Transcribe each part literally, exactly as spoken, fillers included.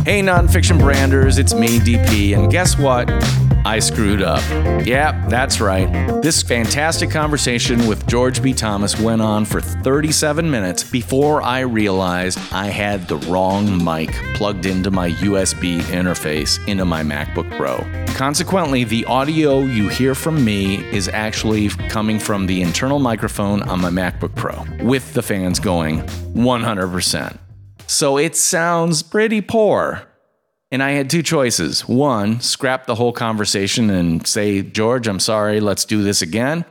Hey, nonfiction branders, it's me, D P, and guess what? I screwed up. Yeah, that's right. This fantastic conversation with George B. Thomas went on for thirty-seven minutes before I realized I had the wrong mic plugged into my U S B interface into my MacBook Pro. Consequently, the audio you hear from me is actually coming from the internal microphone on my MacBook Pro, with the fans going one hundred percent. So it sounds pretty poor. And I had two choices. One, scrap the whole conversation and say, George, I'm sorry, let's do this again.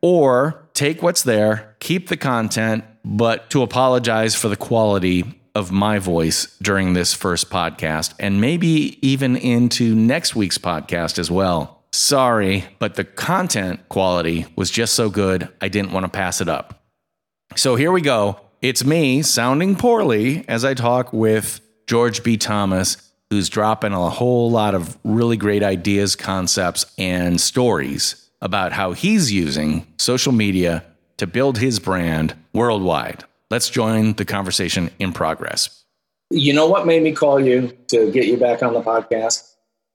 Or take what's there, keep the content, but to apologize for the quality of my voice during this first podcast, and maybe even into next week's podcast as well. Sorry, but the content quality was just so good, I didn't want to pass it up. So here we go. It's me sounding poorly as I talk with George B. Thomas, who's dropping a whole lot of really great ideas, concepts, and stories about how he's using social media to build his brand worldwide. Let's join the conversation in progress. You know what made me call you to get you back on the podcast?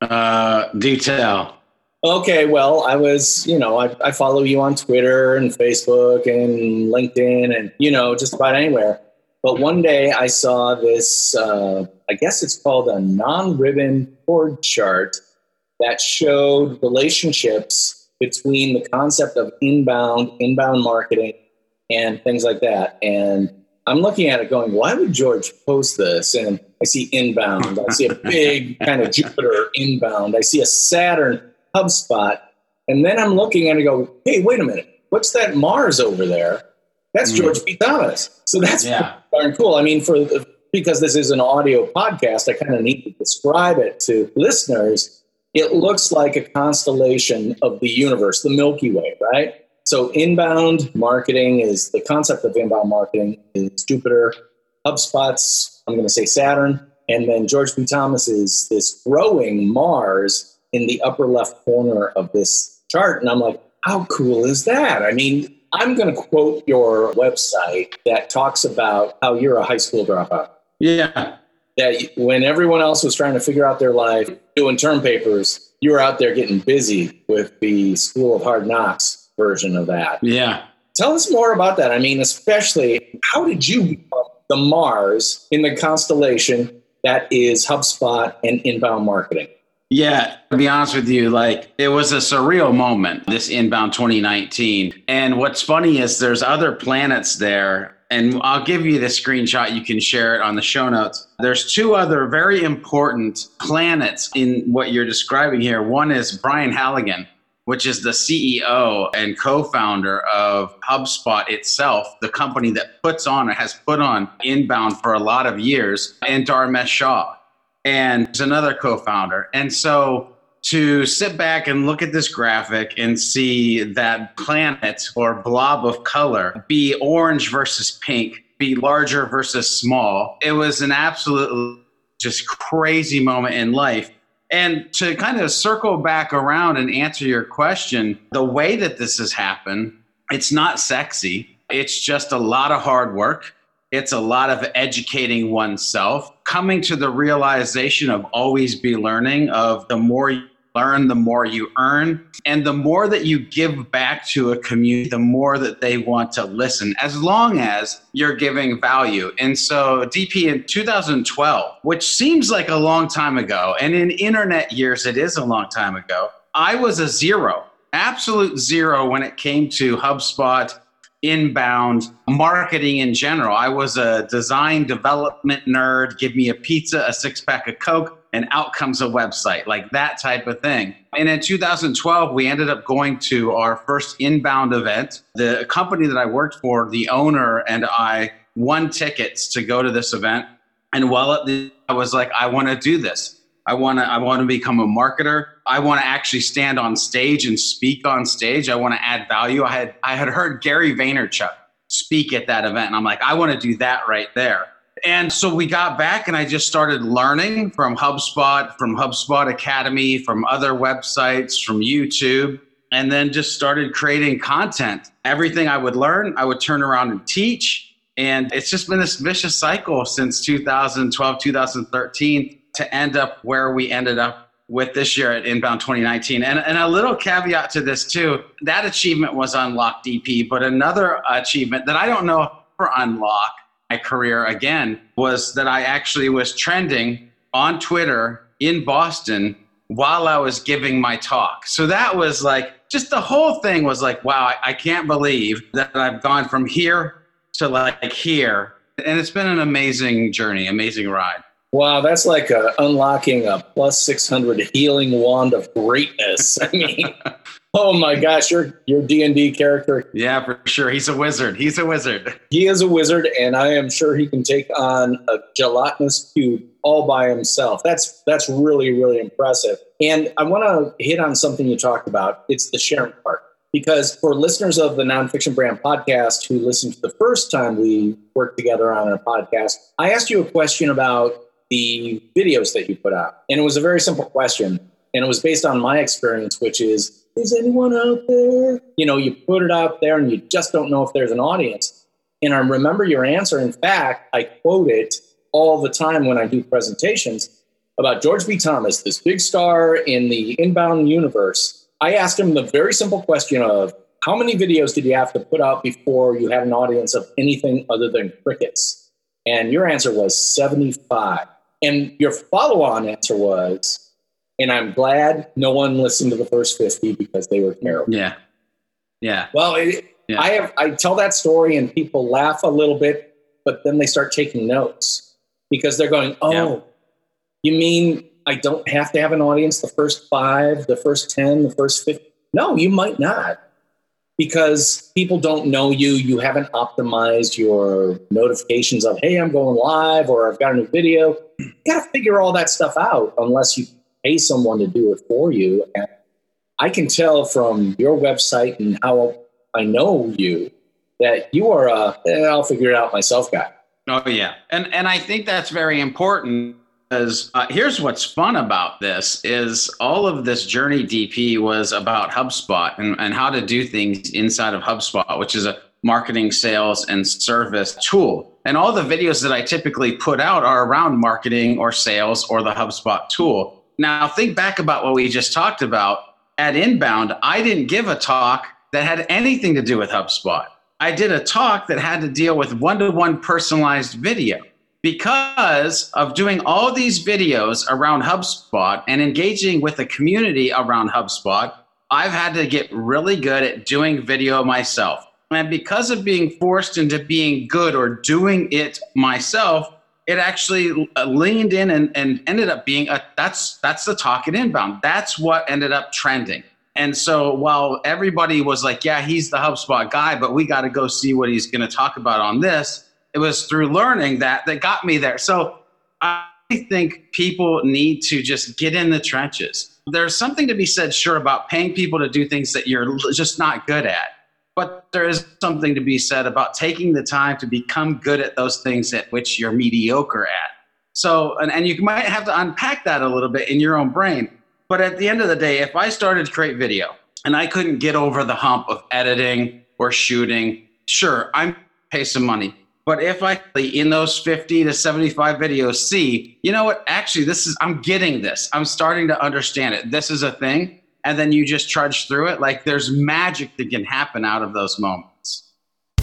Uh, do tell. Okay, well, I was, you know, I, I follow you on Twitter and Facebook and LinkedIn and, you know, just about anywhere. But one day I saw this, uh, I guess it's called a non-ribbon chord chart that showed relationships between the concept of inbound, inbound marketing, and things like that. And I'm looking at it going, why would George post this? And I see inbound. I see a big kind of Jupiter inbound. I see a Saturn HubSpot. And then I'm looking at it and go, hey, wait a minute. What's that Mars over there? That's George B. Thomas. So that's yeah. darn cool. I mean, for because this is an audio podcast, I kind of need to describe it to listeners. It looks like a constellation of the universe, the Milky Way, right? So inbound marketing is the concept of inbound marketing is Jupiter, HubSpot's, I'm going to say Saturn, and then George B. Thomas is this growing Mars in the upper left corner of this chart. And I'm like, how cool is that? I mean, I'm going to quote your website that talks about how you're a high school dropout. Yeah. That when everyone else was trying to figure out their life, doing term papers, you were out there getting busy with the School of Hard Knocks version of that. Yeah. Tell us more about that. I mean, especially, how did you become the Mars in the constellation that is HubSpot and inbound marketing? Yeah, to be honest with you, like it was a surreal moment, this inbound twenty nineteen. And what's funny is there's other planets there. And I'll give you the screenshot. You can share it on the show notes. There's two other very important planets in what you're describing here. One is Brian Halligan, which is the C E O and co-founder of HubSpot itself, the company that puts on or has put on inbound for a lot of years, and Dharmesh Shah. And there's another co-founder. And so to sit back and look at this graphic and see that planet or blob of color be orange versus pink, be larger versus small, it was an absolute just crazy moment in life. And to kind of circle back around and answer your question, the way that this has happened, it's not sexy. It's just a lot of hard work. It's a lot of educating oneself, coming to the realization of always be learning, of the more you learn, the more you earn. And the more that you give back to a community, the more that they want to listen, as long as you're giving value. And so D P, in two thousand twelve, which seems like a long time ago, and in internet years, it is a long time ago, I was a zero, absolute zero when it came to HubSpot, inbound marketing in general. I was a design development nerd. Give me a pizza, a six pack of Coke, and out comes a website, like that type of thing. And in two thousand twelve, we ended up going to our first inbound event. The company that I worked for, the owner and I won tickets to go to this event. And while at the, I was like, I want to do this. I want to I want to become a marketer. I want to actually stand on stage and speak on stage. I want to add value. I had I had heard Gary Vaynerchuk speak at that event, and I'm like, I want to do that right there. And so we got back, and I just started learning from HubSpot, from HubSpot Academy, from other websites, from YouTube, and then just started creating content. Everything I would learn, I would turn around and teach. And it's just been this vicious cycle since two thousand twelve, two thousand thirteen. to end up where we ended up with this year at Inbound twenty nineteen. And, and a little caveat to this too, that achievement was Unlock D P, but another achievement that I don't know if for Unlock my career again was that I actually was trending on Twitter in Boston while I was giving my talk. So that was like, just the whole thing was like, wow, I, I can't believe that I've gone from here to like here. And it's been an amazing journey, amazing ride. Wow, that's like a, unlocking a plus six hundred healing wand of greatness. I mean, oh my gosh, your your D and D character. Yeah, for sure. He's a wizard. He's a wizard. He is a wizard, and I am sure he can take on a gelatinous cube all by himself. That's that's really, really impressive. And I want to hit on something you talked about. It's the sharing part. Because for listeners of the Nonfiction Brand podcast who listened to the first time we worked together on a podcast, I asked you a question about the videos that you put out. And it was a very simple question. And it was based on my experience, which is, is anyone out there? You know, you put it out there and you just don't know if there's an audience. And I remember your answer. In fact, I quote it all the time when I do presentations about George B. Thomas, this big star in the inbound universe. I asked him the very simple question of, how many videos did you have to put out before you had an audience of anything other than crickets? And your answer was seventy-five. And your follow-on answer was, and I'm glad no one listened to the first fifty because they were terrible. Yeah. Yeah. Well, it, yeah. I have I tell that story and people laugh a little bit, but then they start taking notes because they're going, oh, yeah. You mean I don't have to have an audience the first five, the first ten, the first fifty? No, you might not. Because people don't know you, you haven't optimized your notifications of, hey, I'm going live or I've got a new video. You got to figure all that stuff out unless you pay someone to do it for you. And I can tell from your website and how I know you that you are a, eh, I'll figure it out myself guy. Oh, yeah. And, and I think that's very important. Because uh, here's what's fun about this is all of this journey D P was about HubSpot and, and how to do things inside of HubSpot, which is a marketing, sales, and service tool. And all the videos that I typically put out are around marketing or sales or the HubSpot tool. Now, think back about what we just talked about. At Inbound, I didn't give a talk that had anything to do with HubSpot. I did a talk that had to deal with one-to-one personalized video. Because of doing all these videos around HubSpot and engaging with the community around HubSpot, I've had to get really good at doing video myself. And because of being forced into being good or doing it myself, it actually leaned in and, and ended up being a, that's, that's the talk at Inbound. That's what ended up trending. And so while everybody was like, yeah, he's the HubSpot guy, but we got to go see what he's going to talk about on this. It was through learning that that got me there. So I think people need to just get in the trenches. There's something to be said, sure, about paying people to do things that you're just not good at. But there is something to be said about taking the time to become good at those things at which you're mediocre at. So, and, and you might have to unpack that a little bit in your own brain. But at the end of the day, if I started to create video and I couldn't get over the hump of editing or shooting, sure, I'm pay some money. But if I, in those fifty to seventy-five videos, see, you know what, actually, this is, I'm getting this. I'm starting to understand it. This is a thing. And then you just trudge through it. Like there's magic that can happen out of those moments.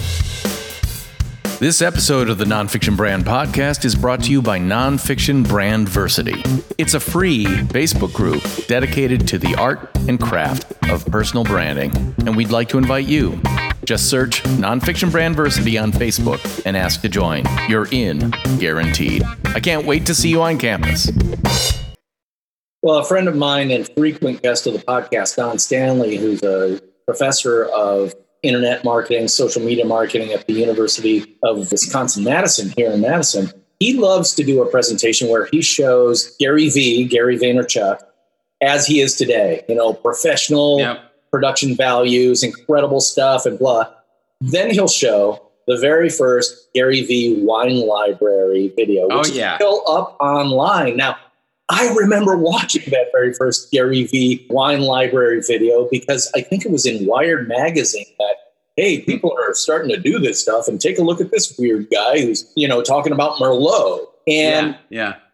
This episode of the Nonfiction Brand Podcast is brought to you by Nonfiction Brandversity. It's a free Facebook group dedicated to the art and craft of personal branding, and we'd like to invite you. Just search Nonfiction Brandversity on Facebook and ask to join. You're in, guaranteed. I can't wait to see you on campus. Well, a friend of mine and frequent guest of the podcast, Don Stanley, who's a professor of internet marketing, social media marketing at the University of Wisconsin-Madison here in Madison, he loves to do a presentation where he shows Gary V, Gary Vaynerchuk, as he is today, you know, professional, yep. Production values, incredible stuff and blah. Then he'll show the very first Gary V wine library video, which oh, yeah. is still up online. Now, I remember watching that very first Gary V wine library video because I think it was in Wired magazine that, hey, people are starting to do this stuff and take a look at this weird guy who's, you know, talking about Merlot. And yeah, yeah.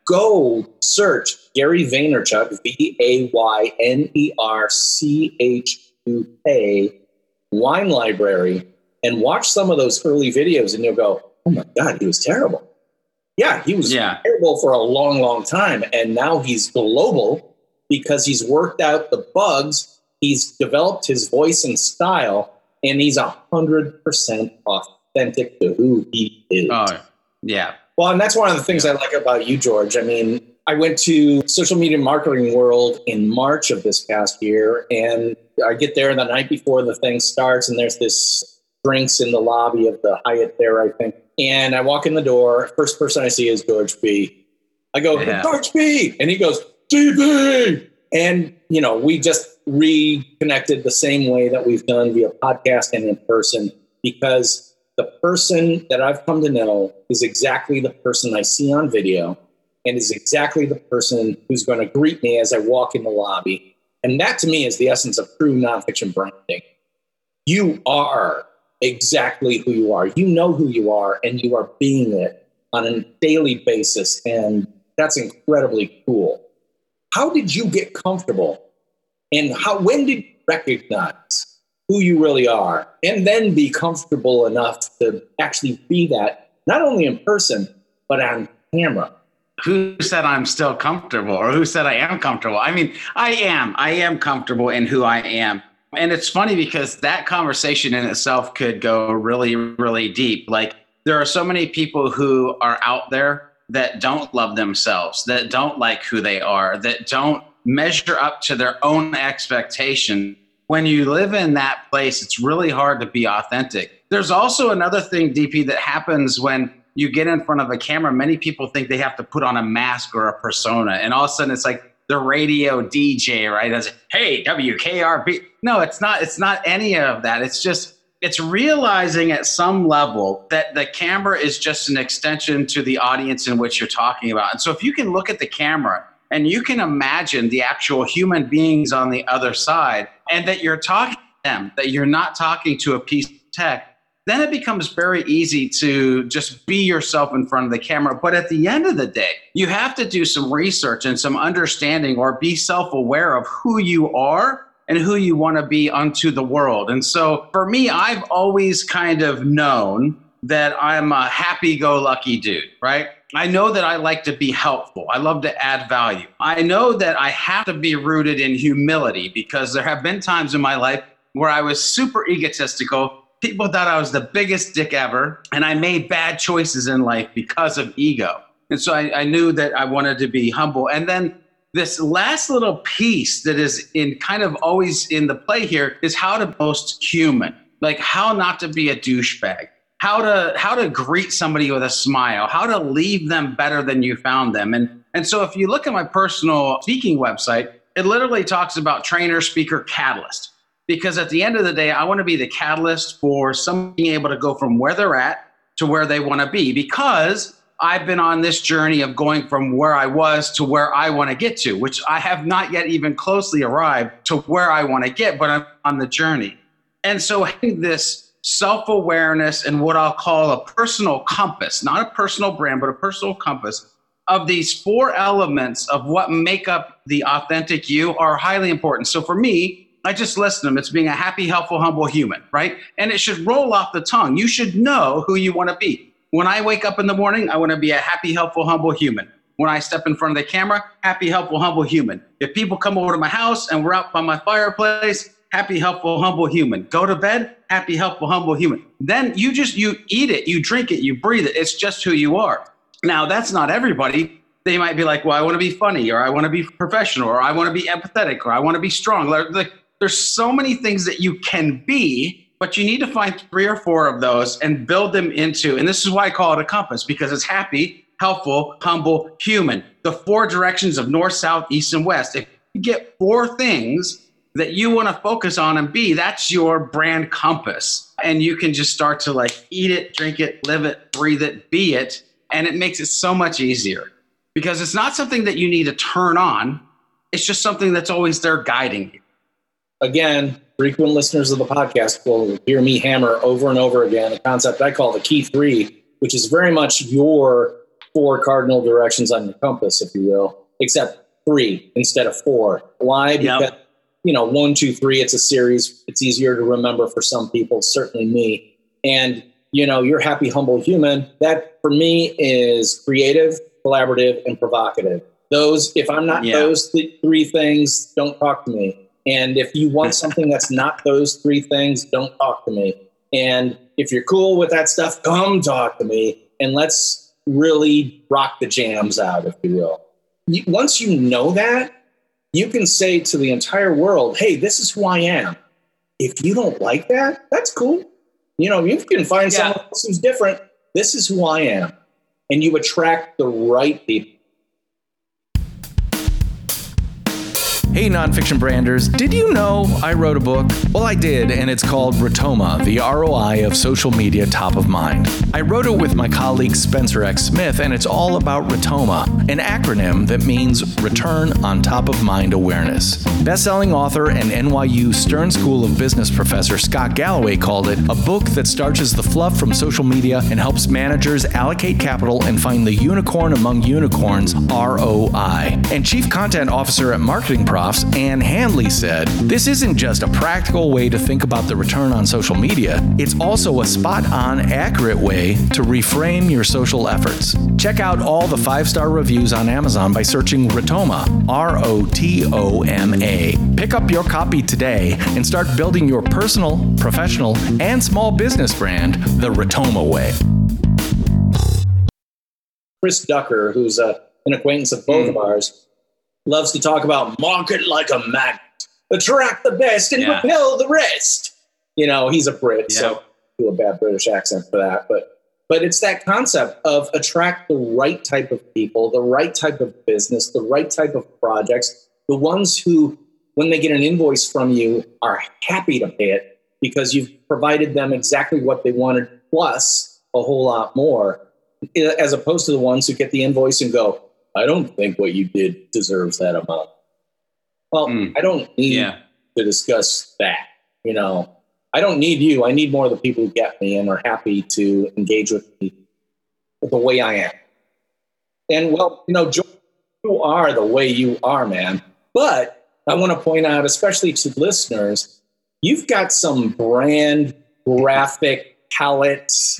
go search Gary Vaynerchuk, V A Y N E R C H U K, Wine Library, and watch some of those early videos, and you'll go, oh my God, he was terrible. Yeah, he was yeah. terrible for a long, long time. And now he's global because he's worked out the bugs. He's developed his voice and style, and he's one hundred percent authentic to who he is. Oh, yeah. Well, and that's one of the things I like about you, George. I mean, I went to Social Media Marketing World in March of this past year, and I get there the night before the thing starts, and there's this drinks in the lobby of the Hyatt there, I think. And I walk in the door. First person I see is George B. I go, yeah. George B. And he goes, D B. And, you know, we just reconnected the same way that we've done via podcast and in person, because the person that I've come to know is exactly the person I see on video and is exactly the person who's going to greet me as I walk in the lobby. And that to me is the essence of true nonfiction branding. You are exactly who you are. You know who you are, and you are being it on a daily basis. And that's incredibly cool. How did you get comfortable? And how, when did you recognize who you really are and then be comfortable enough to actually be that, not only in person, but on camera? Who said I'm still comfortable, or who said I am comfortable? I mean, I am. I am comfortable in who I am. And it's funny because that conversation in itself could go really, really deep. Like, there are so many people who are out there that don't love themselves, that don't like who they are, that don't measure up to their own expectation. When you live in that place, it's really hard to be authentic. There's also another thing, D P, that happens when you get in front of a camera. Many people think they have to put on a mask or a persona, and all of a sudden it's like the radio D J, right? As, hey, W K R P. No, it's not. It's not any of that. It's just, it's realizing at some level that the camera is just an extension to the audience in which you're talking about. And so if you can look at the camera and you can imagine the actual human beings on the other side, and that you're talking to them, that you're not talking to a piece of tech, then it becomes very easy to just be yourself in front of the camera. But at the end of the day, you have to do some research and some understanding, or be self-aware of who you are and who you want to be unto the world. And so for me, I've always kind of known that I'm a happy-go-lucky dude, right? I know that I like to be helpful. I love to add value. I know that I have to be rooted in humility, because there have been times in my life where I was super egotistical. People thought I was the biggest dick ever, and I made bad choices in life because of ego. And so I, I knew that I wanted to be humble. And then this last little piece that is in kind of always in the play here is how to be most human, like how not to be a douchebag, how to how to greet somebody with a smile, how to leave them better than you found them. And, and so if you look at my personal speaking website, it literally talks about trainer, speaker, catalyst. Because at the end of the day, I want to be the catalyst for someone being able to go from where they're at to where they want to be. Because I've been on this journey of going from where I was to where I want to get to, which I have not yet even closely arrived to where I want to get, but I'm on the journey. And so having this self-awareness and what I'll call a personal compass, not a personal brand, but a personal compass of these four elements of what make up the authentic you are highly important. So for me, I just list them. It's being a happy, helpful, humble human, right? And it should roll off the tongue. You should know who you want to be. When I wake up in the morning, I want to be a happy, helpful, humble human. When I step in front of the camera, happy, helpful, humble human. If people come over to my house and we're out by my fireplace, happy, helpful, humble human. Go to bed, happy, helpful, humble human. Then you just, you eat it, you drink it, you breathe it. It's just who you are. Now, that's not everybody. They might be like, well, I want to be funny, or I want to be professional, or I want to be empathetic, or I want to be strong. Like, there's so many things that you can be, but you need to find three or four of those and build them into, and this is why I call it a compass, because it's happy, helpful, humble, human. The four directions of north, south, east, and west. If you get four things that you want to focus on and be, that's your brand compass. And you can just start to like eat it, drink it, live it, breathe it, be it. And it makes it so much easier, because it's not something that you need to turn on. It's just something that's always there guiding you. Again, frequent listeners of the podcast will hear me hammer over and over again a concept I call the key three, which is very much your four cardinal directions on your compass, if you will, except three instead of four. Why? Because, yep. you know, one, two, three, it's a series. It's easier to remember for some people, certainly me. And, you know, you're happy, humble human. That for me is creative, collaborative, and provocative. Those, if I'm not yeah. those th- three things, don't talk to me. And if you want something that's not those three things, don't talk to me. And if you're cool with that stuff, come talk to me. And let's really rock the jams out, if you will. You, once you know that, you can say to the entire world, hey, this is who I am. If you don't like that, that's cool. You know, you can find yeah. someone else who's different. This is who I am. And you attract the right people. Hey, nonfiction branders, did you know I wrote a book? Well, I did, and it's called Rotoma, the R O I of social media top of mind. I wrote it with my colleague Spencer X. Smith, and it's all about Rotoma, an acronym that means Return on Top of Mind Awareness. Best-selling author and N Y U Stern School of Business professor Scott Galloway called it a book that starches the fluff from social media and helps managers allocate capital and find the unicorn among unicorns, R O I. And Chief Content Officer at Marketing Profs, Ann Handley said, this isn't just a practical way to think about the return on social media, it's also a spot-on, accurate way to reframe your social efforts. Check out all the five-star reviews on Amazon by searching Rotoma, R O T O M A. Pick up your copy today and start building your personal, professional, and small business brand the Rotoma way. Chris Ducker, who's a, an acquaintance of both mm. of ours, loves to talk about market like a magnet, attract the best and yeah. repel the rest. You know, he's a Brit, yeah. so do a bad British accent for that. But but it's that concept of attract the right type of people, the right type of business, the right type of projects, the ones who, when they get an invoice from you, are happy to pay it because you've provided them exactly what they wanted, plus a whole lot more, as opposed to the ones who get the invoice and go, I don't think what you did deserves that amount. Well, mm. I don't need yeah. to discuss that. You know, I don't need you. I need more of the people who get me and are happy to engage with me the way I am. And well, you know, George, you are the way you are, man. But I want to point out, especially to listeners, you've got some brand graphic palettes,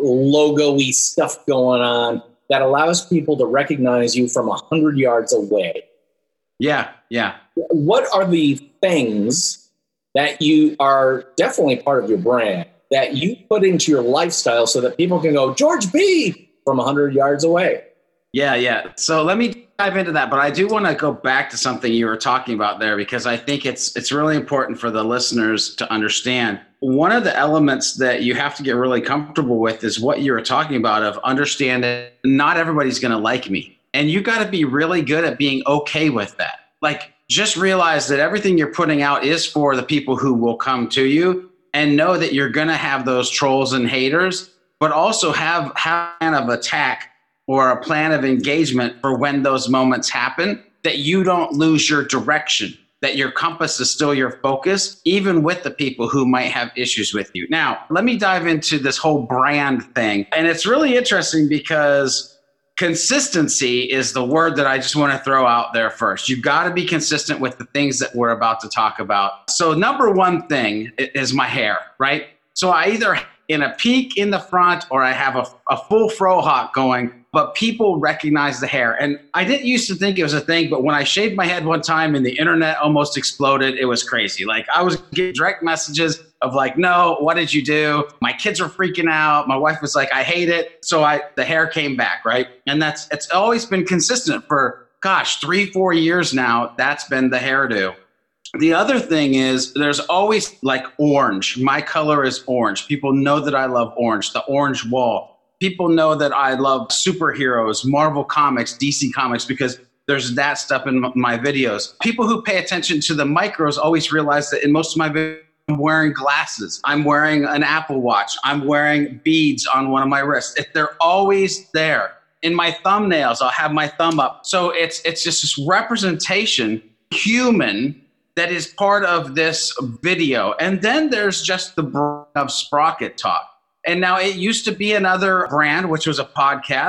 logo-y stuff going on that allows people to recognize you from a hundred yards away. Yeah, yeah. What are the things that you are definitely part of your brand that you put into your lifestyle so that people can go, George B. from a hundred yards away? Yeah, yeah. So let me dive into that, but I do want to go back to something you were talking about there because I think it's it's really important for the listeners to understand. One of the elements that you have to get really comfortable with is what you were talking about of understanding not everybody's going to like me. And you got to be really good at being okay with that. Like, just realize that everything you're putting out is for the people who will come to you, and know that you're going to have those trolls and haters, but also have, have a plan of attack or a plan of engagement for when those moments happen, that you don't lose your direction, that your compass is still your focus, even with the people who might have issues with you. Now, let me dive into this whole brand thing. And it's really interesting because consistency is the word that I just want to throw out there first. You've got to be consistent with the things that we're about to talk about. So number one thing is my hair, right? So I either in a peak in the front or I have a, a full frohawk going, but people recognize the hair. And I didn't used to think it was a thing, but when I shaved my head one time and the internet almost exploded, it was crazy. Like, I was getting direct messages of like, no, what did you do? My kids were freaking out. My wife was like, I hate it. So I, the hair came back, right? And that's, it's always been consistent for, gosh, three, four years now. That's been the hairdo. The other thing is there's always like orange. My color is orange. People know that I love orange, the orange wall. People know that I love superheroes, Marvel Comics, D C Comics, because there's that stuff in my videos. People who pay attention to the micros always realize that in most of my videos, I'm wearing glasses. I'm wearing an Apple Watch. I'm wearing beads on one of my wrists. If they're always there. In my thumbnails, I'll have my thumb up. So it's it's just this representation, human, that is part of this video. And then there's just the brand of Sprocket Talk. And now it used to be another brand, which was a podcast.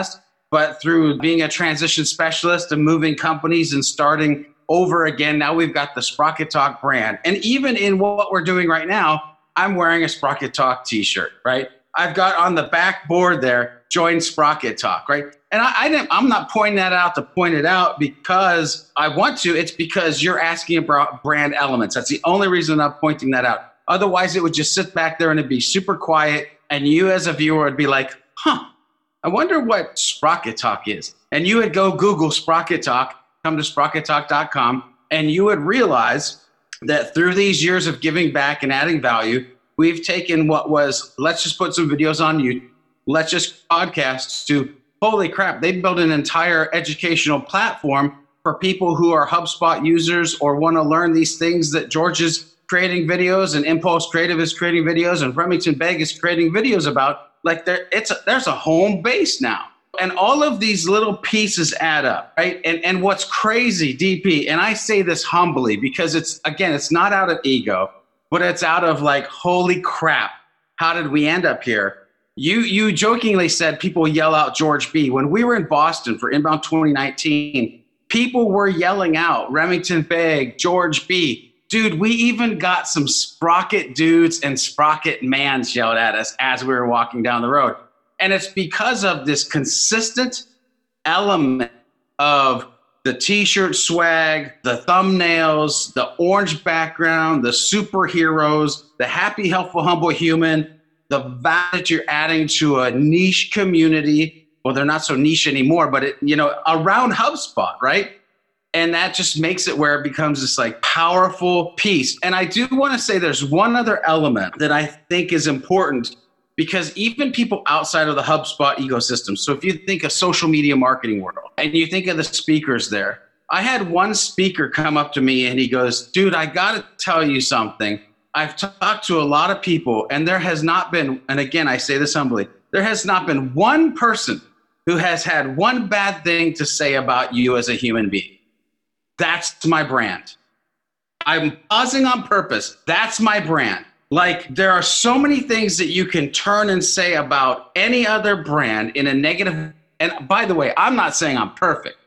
But through being a transition specialist and moving companies and starting over again, now we've got the Sprocket Talk brand. And even in what we're doing right now, I'm wearing a Sprocket Talk t-shirt, right? I've got on the back board there, join Sprocket Talk, right? And I, I didn't, I'm not pointing that out to point it out because I want to. It's because you're asking about brand elements. That's the only reason I'm pointing that out. Otherwise, it would just sit back there and it'd be super quiet. And you as a viewer would be like, huh, I wonder what Sprocket Talk is. And you would go Google Sprocket Talk, come to sprocket talk dot com, and you would realize that through these years of giving back and adding value, we've taken what was, let's just put some videos on YouTube, let's just podcasts, to holy crap, they built an entire educational platform for people who are HubSpot users or want to learn these things that George is creating videos and Impulse Creative is creating videos and Remington Begg is creating videos about. Like there, it's a, there's a home base now. And all of these little pieces add up, right? And and what's crazy, D P, and I say this humbly because it's, again, it's not out of ego, but it's out of like, holy crap, how did we end up here? You you jokingly said people yell out George B. When we were in Boston for Inbound twenty nineteen, people were yelling out Remington Begg, George B. Dude, we even got some Sprocket dudes and Sprocket mans yelled at us as we were walking down the road. And it's because of this consistent element of the t-shirt swag, the thumbnails, the orange background, the superheroes, the happy, helpful, humble human, the value that you're adding to a niche community. Well, they're not so niche anymore, but it, you know, around HubSpot, right? And that just makes it where it becomes this like powerful piece. And I do want to say there's one other element that I think is important, because even people outside of the HubSpot ecosystem, so if you think of social media marketing world and you think of the speakers there, I had one speaker come up to me and he goes, dude, I got to tell you something. I've talked to a lot of people and there has not been, and again, I say this humbly, there has not been one person who has had one bad thing to say about you as a human being. That's my brand. I'm pausing on purpose. That's my brand. Like, there are so many things that you can turn and say about any other brand in a negative. And by the way, I'm not saying I'm perfect,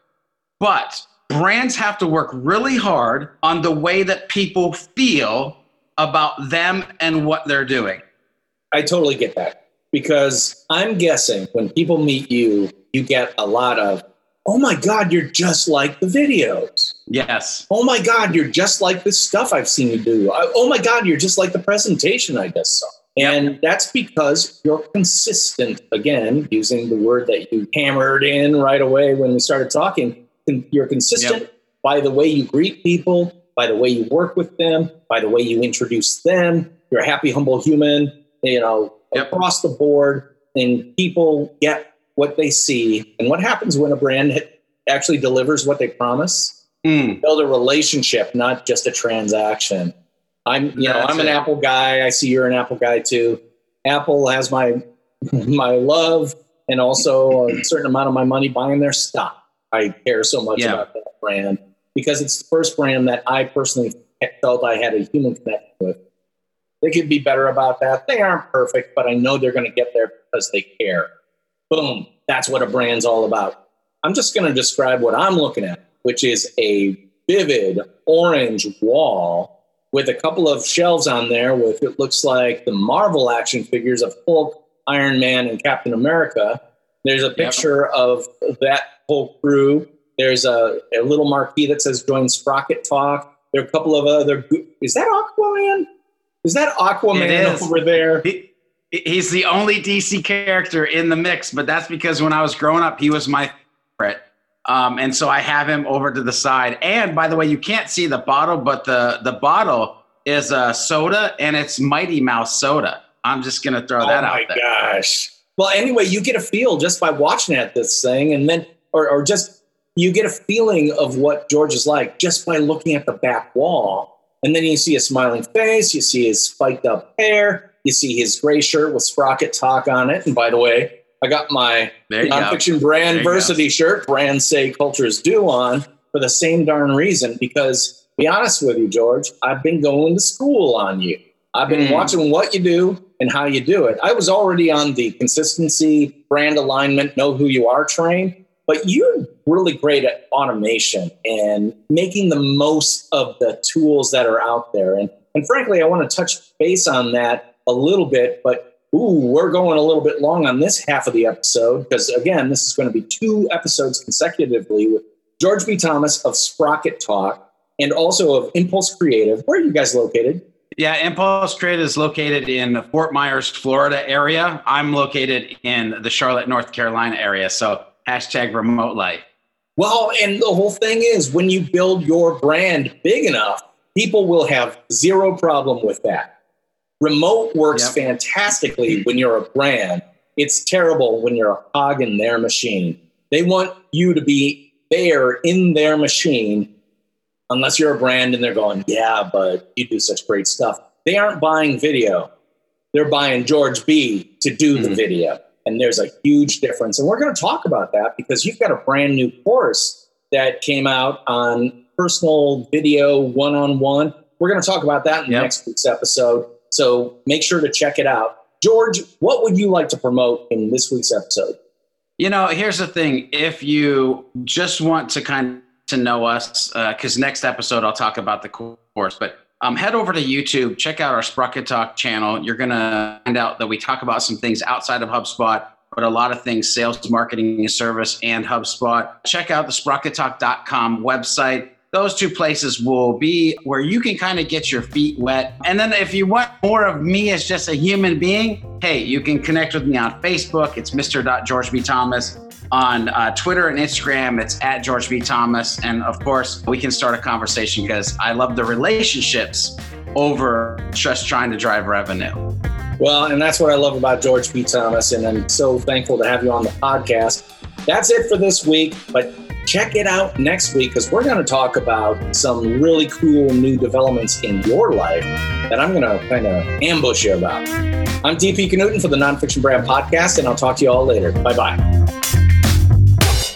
but brands have to work really hard on the way that people feel about them and what they're doing. I totally get that, because I'm guessing when people meet you, you get a lot of, oh my God, you're just like the videos. Yes. Oh my God, you're just like this stuff I've seen you do. Oh my God, you're just like the presentation I just saw. And yep. That's because you're consistent. Again, using the word that you hammered in right away when we started talking. You're consistent yep. by the way you greet people, by the way you work with them, by the way you introduce them. You're a happy, humble human, you know, yep. across the board. And people get what they see. And what happens when a brand actually delivers what they promise? Mm. Build a relationship, not just a transaction. I'm, you know, That's I'm an it. Apple guy. I see you're an Apple guy too. Apple has my my love and also a certain amount of my money buying their stock. I care so much yeah. about that brand because it's the first brand that I personally felt I had a human connection with. They could be better about that. They aren't perfect, but I know they're going to get there because they care. Boom. That's what a brand's all about. I'm just going to describe what I'm looking at, which is a vivid orange wall with a couple of shelves on there with, it looks like the Marvel action figures of Hulk, Iron Man, and Captain America. There's a picture yep. of that whole crew. There's a, a little marquee that says join Sprocket Talk. There are a couple of other, is that Aquaman? Is that Aquaman is. over there? He, he's the only D C character in the mix, but that's because when I was growing up, he was my favorite. Um, and so I have him over to the side. And by the way, you can't see the bottle, but the, the bottle is a soda, and it's Mighty Mouse soda. I'm just going to throw that out there. Oh my gosh. Well, anyway, you get a feel just by watching at this thing, and then, or, or just, you get a feeling of what George is like just by looking at the back wall. And then you see a smiling face, you see his spiked up hair, you see his gray shirt with Sprocket Talk on it. And by the way, I got my Nonfiction Brand Versity shirt, Brands Say Cultures Do, on for the same darn reason. Because, to be honest with you, George, I've been going to school on you. I've been mm. watching what you do, and how you do it. I was already on the consistency, brand alignment, know who you are train, but you're really great at automation and making the most of the tools that are out there. And, and frankly, I want to touch base on that a little bit, but ooh, we're going a little bit long on this half of the episode because, again, this is going to be two episodes consecutively with George B. Thomas of Sprocket Talk and also of Impulse Creative. Where are you guys located? Yeah, Impulse Creative is located in the Fort Myers, Florida area. I'm located in the Charlotte, North Carolina area. So hashtag remote life. Well, and the whole thing is when you build your brand big enough, people will have zero problem with that. Remote works yep. fantastically when you're a brand. It's terrible when you're a cog in their machine. They want you to be there in their machine. Unless you're a brand and they're going, yeah, but you do such great stuff. They aren't buying video. They're buying George B. to do mm-hmm. the video. And there's a huge difference. And we're going to talk about that because you've got a brand new course that came out on personal video one-on-one. We're going to talk about that in yep. next week's episode. So make sure to check it out. George, what would you like to promote in this week's episode? You know, here's the thing. If you just want to kind of to know us, because uh, next episode I'll talk about the course, but um, head over to YouTube, check out our Sprocket Talk channel. You're going to find out that we talk about some things outside of HubSpot, but a lot of things, sales, marketing, and service, and HubSpot. Check out the sprocket talk dot com website. Those two places will be where you can kind of get your feet wet. And then if you want more of me as just a human being, hey, you can connect with me on Facebook. It's Mister George B. Thomas. On uh, Twitter and Instagram, it's at George B. Thomas. And of course, we can start a conversation because I love the relationships over just trying to drive revenue. Well, and that's what I love about George B. Thomas. And I'm so thankful to have you on the podcast. That's it for this week. But check it out next week because we're going to talk about some really cool new developments in your life that I'm going to kind of ambush you about. I'm D P Knudten for the Nonfiction Brand Podcast, and I'll talk to you all later. Bye-bye.